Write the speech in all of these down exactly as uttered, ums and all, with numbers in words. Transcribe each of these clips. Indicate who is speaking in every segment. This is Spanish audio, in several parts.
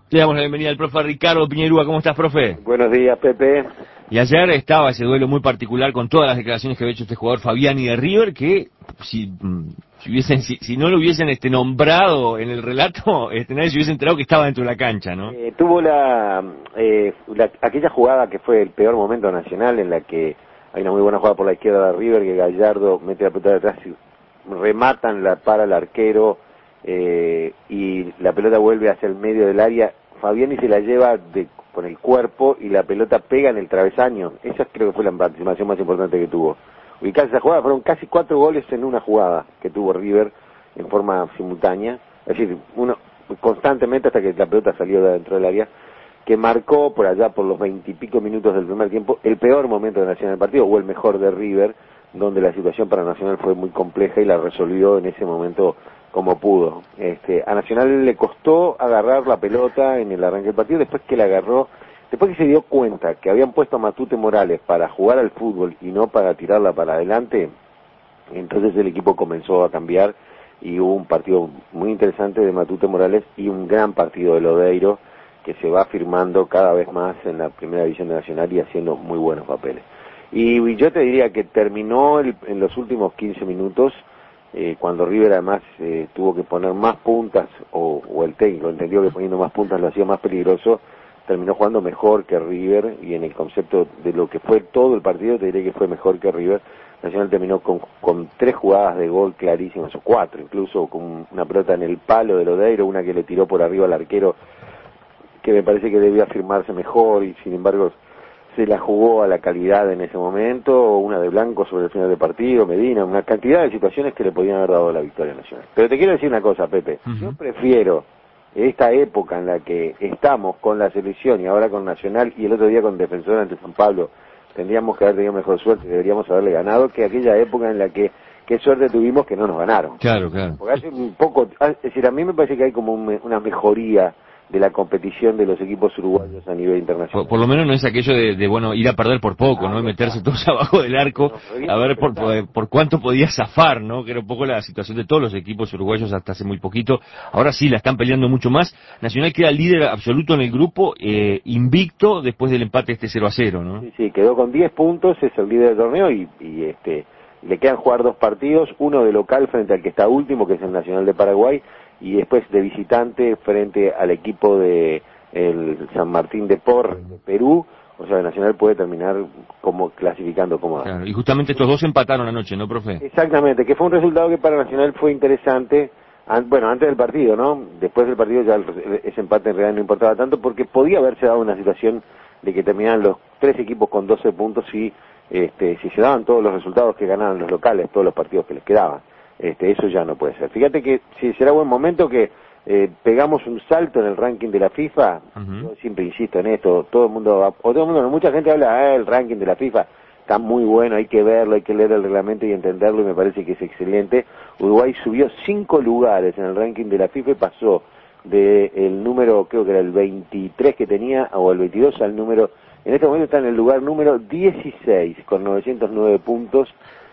Speaker 1: Le damos la bienvenida al profe Ricardo Piñerúa. ¿Cómo estás, profe?
Speaker 2: Buenos días, Pepe.
Speaker 1: Y ayer estaba ese duelo muy particular con todas las declaraciones que había hecho este jugador Fabiani de River, que si si, hubiesen, si, si no lo hubiesen este nombrado en el relato, este, nadie se hubiese enterado que estaba dentro de la cancha, ¿no?
Speaker 2: Eh, tuvo la, eh, la aquella jugada que fue el peor momento nacional, en la que hay una muy buena jugada por la izquierda de River, que Gallardo mete la pelota de atrás y rematan, la para el arquero, eh, y la pelota vuelve hacia el medio del área. Fabiani se la lleva de, con el cuerpo y la pelota pega en el travesaño. Esa creo que fue la participación más importante que tuvo. Ubicarse esa jugada, fueron casi cuatro goles en una jugada que tuvo River en forma simultánea, es decir, uno constantemente hasta que la pelota salió de dentro del área, que marcó por allá por los veintipico minutos del primer tiempo el peor momento de Nacional del partido, o el mejor de River, donde la situación para Nacional fue muy compleja y la resolvió en ese momento como pudo. Este, a Nacional le costó agarrar la pelota en el arranque del partido, después que la agarró, después que se dio cuenta que habían puesto a Matute Morales para jugar al fútbol y no para tirarla para adelante, entonces el equipo comenzó a cambiar y hubo un partido muy interesante de Matute Morales y un gran partido de Lodeiro, que se va firmando cada vez más en la primera división de Nacional y haciendo muy buenos papeles. Y, y yo te diría que terminó el, en los últimos quince minutos, eh, cuando River además eh, tuvo que poner más puntas, o, o el técnico entendió que poniendo más puntas lo hacía más peligroso, terminó jugando mejor que River, y en el concepto de lo que fue todo el partido te diré que fue mejor que River. Nacional terminó con, con tres jugadas de gol clarísimas, o cuatro incluso, con una pelota en el palo de Lodeiro, una que le tiró por arriba al arquero, que me parece que debía firmarse mejor, y sin embargo se la jugó a la calidad en ese momento, una de Blanco sobre el final del partido, Medina, una cantidad de situaciones que le podían haber dado la victoria nacional. Pero te quiero decir una cosa, Pepe, uh-huh. Yo prefiero esta época en la que estamos con la selección y ahora con Nacional, y el otro día con Defensor ante San Pablo, tendríamos que haber tenido mejor suerte, deberíamos haberle ganado, que aquella época en la que qué suerte tuvimos que no nos ganaron.
Speaker 1: Claro, claro.
Speaker 2: Porque hace un poco, es decir, a mí me parece que hay como un, una mejoría de la competición de los equipos uruguayos a nivel internacional.
Speaker 1: Por, por lo menos no es aquello de, de, bueno, ir a perder por poco, ah, ¿no? Y meterse todos abajo del arco, no, a ver por, por, por cuánto podía zafar, ¿no? Que era un poco la situación de todos los equipos uruguayos hasta hace muy poquito. Ahora sí, la están peleando mucho más. Nacional queda líder absoluto en el grupo, eh, invicto después del empate este cero a cero, ¿no?
Speaker 2: Sí, sí, quedó con diez puntos, es el líder del torneo, y, y este le quedan jugar dos partidos, uno de local frente al que está último, que es el Nacional de Paraguay, y después de visitante frente al equipo de el San Martín de Porres de Perú. O sea, el Nacional puede terminar como clasificando como...
Speaker 1: Claro, y justamente estos dos empataron anoche, ¿no, profe?
Speaker 2: Exactamente, que fue un resultado que para Nacional fue interesante, an, bueno, antes del partido, ¿no? Después del partido ya el, ese empate en realidad no importaba tanto, porque podía haberse dado una situación de que terminaran los tres equipos con doce puntos si, este, si se daban todos los resultados que ganaban los locales, todos los partidos que les quedaban. Este, eso ya no puede ser. Fíjate que si será buen momento que eh, pegamos un salto en el ranking de la FIFA. Uh-huh. Yo siempre insisto en esto, todo el mundo, o todo el mundo, mucha gente habla, ah, el ranking de la FIFA está muy bueno, hay que verlo, hay que leer el reglamento y entenderlo, y me parece que es excelente. Uruguay subió cinco lugares en el ranking de la FIFA y pasó de el número, creo que era el veintitrés que tenía, o el veintidós, al número, en este momento está en el lugar número dieciséis, con novecientos nueve puntos,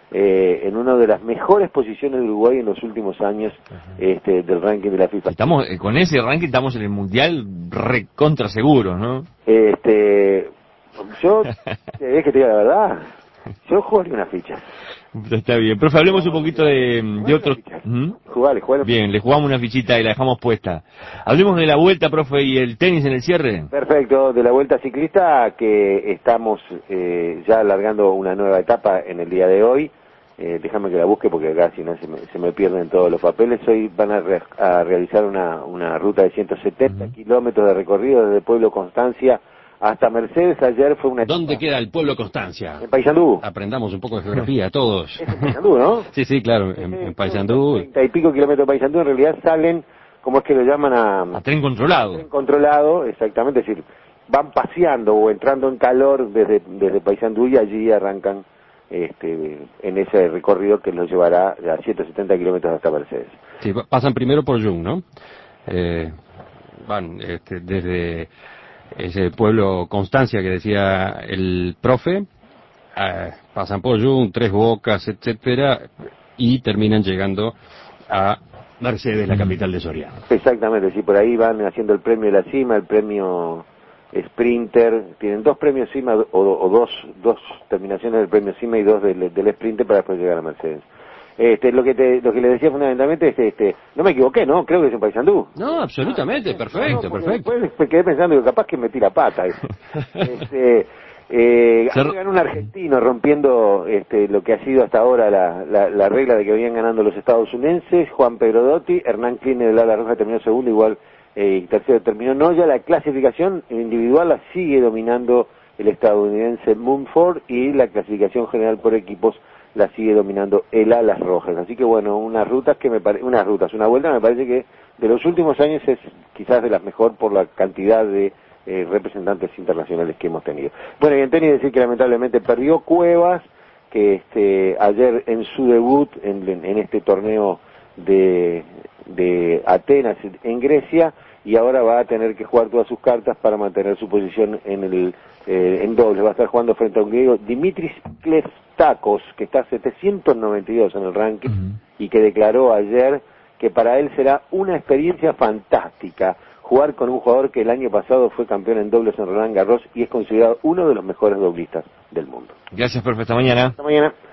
Speaker 2: Eh, en una de las mejores posiciones de Uruguay en los últimos años, este, del ranking de la FIFA.
Speaker 1: Estamos eh, con ese ranking, estamos en el mundial recontra seguro, ¿no?
Speaker 2: Este, yo, es que te diga la verdad, yo jugaría una ficha.
Speaker 1: Está bien, profe, hablemos un poquito de, de otros... ¿Mm?
Speaker 2: Jugale, jugale.
Speaker 1: Bien, le jugamos una fichita y la dejamos puesta. Hablemos de la vuelta, profe, y el tenis en el cierre.
Speaker 2: Perfecto, de la vuelta ciclista, que estamos eh, ya alargando una nueva etapa en el día de hoy. Eh, déjame que la busque porque acá si no se me, se me pierden todos los papeles. Hoy van a, re, a realizar una, una ruta de ciento setenta uh-huh. kilómetros de recorrido desde Pueblo Constancia hasta Mercedes. Ayer fue una...
Speaker 3: ¿Dónde queda el Pueblo Constancia?
Speaker 2: En Paysandú.
Speaker 3: Aprendamos un poco de geografía todos.
Speaker 2: Es en Paysandú, ¿no?
Speaker 3: Sí, sí, claro, en, en Paysandú.
Speaker 2: treinta y pico kilómetros de Paysandú, en realidad salen, ¿cómo es que lo llaman? A,
Speaker 1: a tren controlado.
Speaker 2: A tren controlado, exactamente, es decir, van paseando o entrando en calor desde, desde Paysandú, y allí arrancan este, en ese recorrido que los llevará a ciento setenta kilómetros hasta Mercedes.
Speaker 3: Sí, pasan primero por Jung, ¿no? Eh, van este, desde ese pueblo Constancia que decía el profe, eh, pasan por Jung, Tres Bocas, etcétera, y terminan llegando a
Speaker 1: Mercedes, la capital de Soriano.
Speaker 2: Exactamente, sí, por ahí van haciendo el premio de la cima, el premio Sprinter, tienen dos premios cima o, o dos dos terminaciones del premio cima y dos del, del Sprinter para después llegar a Mercedes. Este, lo que te, lo que le decía fundamentalmente es, este, no me equivoqué, ¿no? Creo que es en Paysandú.
Speaker 3: No, absolutamente, ah, perfecto, no, no, perfecto.
Speaker 2: Después me quedé pensando que capaz que metí la pata. este, eh, ganó un argentino rompiendo este, lo que ha sido hasta ahora la, la, la regla de que venían ganando los estadounidenses, Juan Pedro Dotti, Hernán Kline del ala roja terminó segundo, igual eh, tercero terminó Noya. La clasificación individual la sigue dominando el estadounidense Mumford y la clasificación general por equipos la sigue dominando el Alas Rojas. Así que bueno, unas rutas que me pare... unas rutas, una vuelta me parece que de los últimos años es quizás de las mejor por la cantidad de eh, representantes internacionales que hemos tenido. Bueno, y en tenis decir que lamentablemente perdió Cuevas, que este ayer en su debut en, en este torneo de, de Atenas en Grecia, y ahora va a tener que jugar todas sus cartas para mantener su posición en el eh, en dobles. Va a estar jugando frente a un griego, Dimitris Kleftakos, que está setecientos noventa y dos en el ranking, uh-huh. y que declaró ayer que para él será una experiencia fantástica jugar con un jugador que el año pasado fue campeón en dobles en Roland Garros y es considerado uno de los mejores doblistas del mundo.
Speaker 1: Gracias, profe. Hasta mañana.
Speaker 2: Hasta mañana.